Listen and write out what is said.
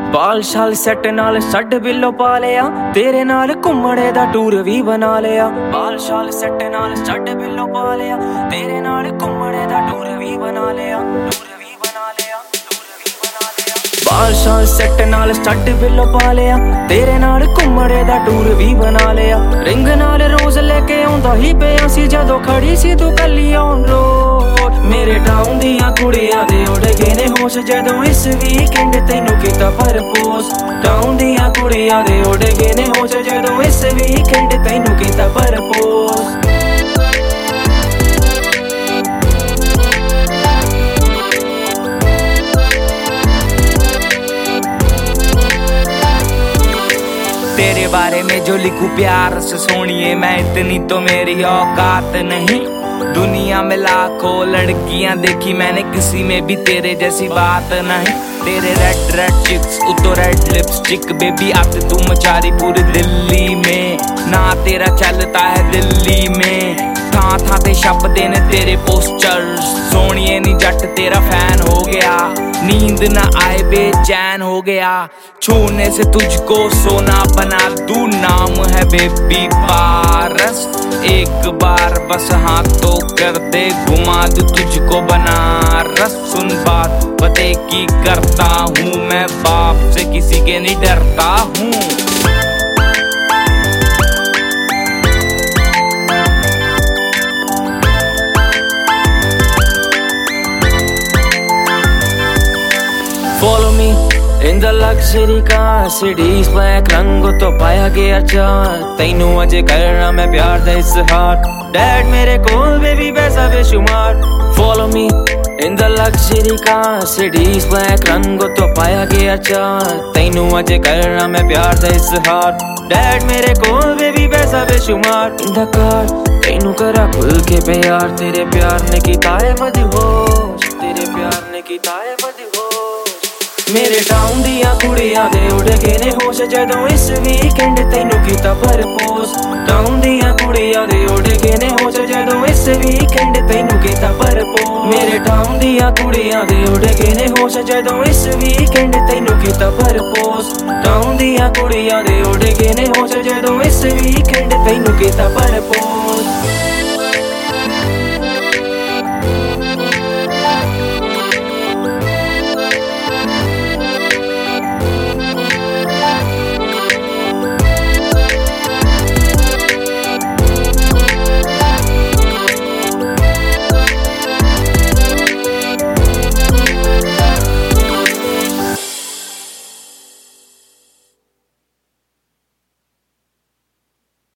बाल शाल सैट नाल सड बिल्लो पा लिया, तेरे नाल घुम्मणे दा टूर भी बना लिया। बाल शाल सैट नाल सड बिल्लो पा लिया, तेरे नाल घुम्मणे दा टूर भी बना लिया। बाल शाल सैट नाल सड बिल्लो पा लिया, तेरे नाल घुम्मणे दा टूर भी बना लिया। रिंग नाल रोज लेके आउंदा ही पिया सी, जदों खड़ी सी तू कल्ली ऑन रोड। मेरे टाउन दियां कुड़ियां दे उड़ गए ने होश, जदों इस वीकेंड तैनू कीता प्रपोज। टाउन दियां कुड़ियां दे उड़ गए ने होश, जदों इस वीकेंड तैनू कीता प्रपोज। तेरे बारे में जो लिखूं प्यार से सोनिए, मैं इतनी तो मेरी औकात नहीं। दुनिया में लाखों लड़कियां देखी मैंने, किसी में भी तेरे जैसी बात नहीं। तेरे रेड रेड चिक्स उतो रेड लिपस्टिक, बेबी आते तू मचारी पूरी दिल्ली में। ना तेरा चलता है दिल्ली में, था ते छपदे ने तेरे पोस्टर्स। सोनिए नी जट तेरा फैन हो गया, नींद ना आए बेचैन हो गया। छूने से तुझको सोना बना दूं, नाम है बेबी पारस। एक बार बस हाथों कर दे, घुमा दूं तुझको बनारस। सुन बात पते की करता हूँ मैं, बाप से किसी के नहीं डरता हूँ। Follow me in the luxury car, cities black रंगों तो पाया गया चार। तैनू अजे करना मैं प्यार दा इजहार, डैड मेरे कोल बेबी पैसा बेशुमार। Follow me in the luxury car, cities black रंगों तो पाया गया चार। तैनू अजे करना मैं प्यार दा इजहार, डैड मेरे कोल बेबी पैसा बेशुमार। In the car तैनू करा खुल के प्यार, तेरे प्यार ने कीता है मदहोश, तेरे प्यार ने कीता है मदहोश। मेरे टाउन दियां कुड़ियां दे उड़ गए ने होश, जदों इस वीकेंड तैनू कीता प्रपोज। टाउन दियां कुड़ियां दे उड़ गए ने होश, जदों इस वीकेंड तैनू कीता प्रपोज। मेरे टाउन दियां कुड़ियां दे उड़ गए ने होश, जदों इस वीकेंड तैनू कीता प्रपोज। टाउन दियां कुड़ियां दे उड़ गए ने होश, जदों इस वीकेंड तैनू कीता प्रपोज।